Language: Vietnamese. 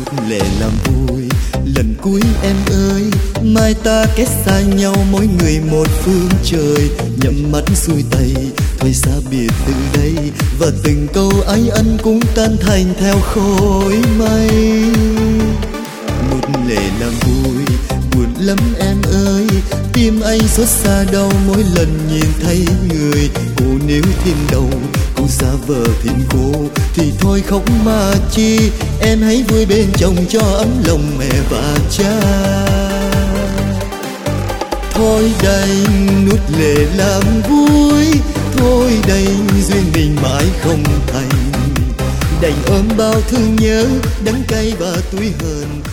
lệ làm vui lần cuối em ơi, mai ta kết xa nhau mỗi người một phương trời. Nhắm mắt xuôi tay thôi xa biệt từ đây, và từng câu ái ân cũng tan thành theo khói mây. Một lệ làm vui buồn lắm em ơi, tim anh xót xa đau mỗi lần nhìn thấy người. Cô nếu thêm đầu cô xa vờ thêm cô thì thôi khóc mà chi, em hãy vui bên chồng cho ấm lòng mẹ và cha. Thôi đành nuốt lệ làm vui, thôi đành duyên mình mãi không thành, đành ôm bao thương nhớ đắng cay và tủi hờn.